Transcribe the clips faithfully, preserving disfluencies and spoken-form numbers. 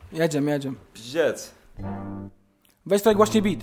Jedziemy, jedziemy. Pździec. Weź tutaj głośniej beat.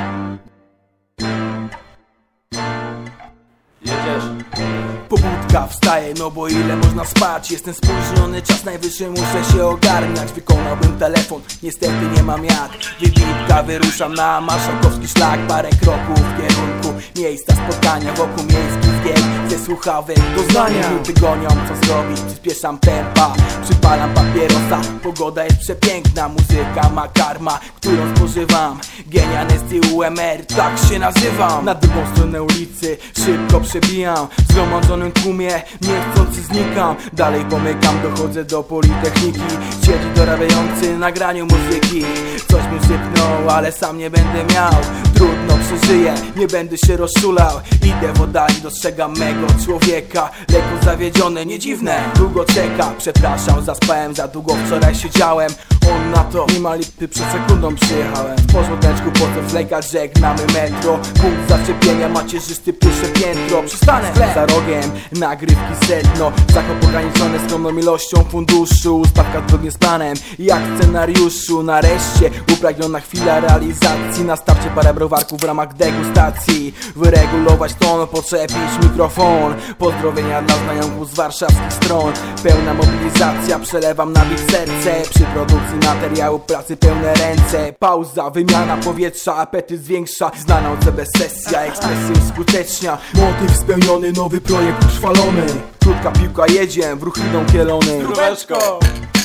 Jedziesz. Pobudka wstaje, no bo ile można spać? Jestem spóźniony, czas najwyższy, muszę się ogarniać. Wykonałbym telefon, niestety nie mam jak. Wybitka, wyruszam na marszałkowski szlak. Parę kroków w kierunku miejsca spotkania. Wokół miejskich wiek, ze słuchawek doznania. Minuty gonią, co zrobić, przyspieszam tempa. Przypalam papierosa, pogoda jest przepiękna. Muzyka ma karma, którą spożywam. Genialny U M R, tak się nazywam. Na drugą stronę ulicy szybko przebijam. W zgromadzonym tłumie niechcący znikam. Dalej pomykam, dochodzę do Politechniki. Siedzi dorabiający na graniu muzyki. Coś mi sypnął, ale sam nie będę miał. Trudno przeżyję, nie będę się rozczulał. Idę w oddali, dostrzegam mego człowieka. Lekko zawiedziony, nie dziwne, długo czeka. Przepraszam, zaspałem za długo, wczoraj siedziałem. On na to, nie ma lipy, przed sekundą przyjechałem. W porządeczku, po co flekać, żegnamy metro. Punkt zaczepienia, macierzysty pierwsze piętro. Przystanę za rogiem, nagrywki sedno. Zakop ograniczone skromną ilością funduszu. Spadka zgodnie z planem, jak w scenariuszu. Nareszcie upragniona chwila realizacji. Na starcie parę browarków w ramach degustacji. Wyregulować ton, podczepić mikrofon. Pozdrowienia dla znajomków z warszawskich stron. Pełna mobilizacja, przelewam na bit serce. Przy produkcji materiału pracy pełne ręce. Pauza, wymiana powietrza, apetyt zwiększa. Znana od C B sesja, ekspresję uskutecznia. Motyw spełniony, nowy projekt utrwalony. Krótka piłka jedzie, w ruch idą kielony. Zdróweczko!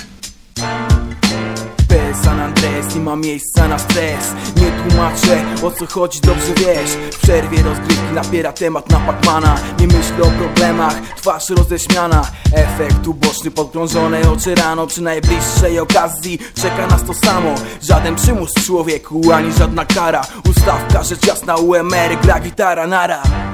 San Andres, nie ma miejsca na stres. Nie tłumaczę, o co chodzi, dobrze wiesz. W przerwie rozgrywki napiera temat na Pacmana. Nie myślę o problemach, twarz roześmiana. Efekt uboczny, podkrążone oczy rano. Przy najbliższej okazji czeka nas to samo. Żaden przymus w człowieku, ani żadna kara. Ustawka, rzecz jasna, U M R, gra gitara, nara.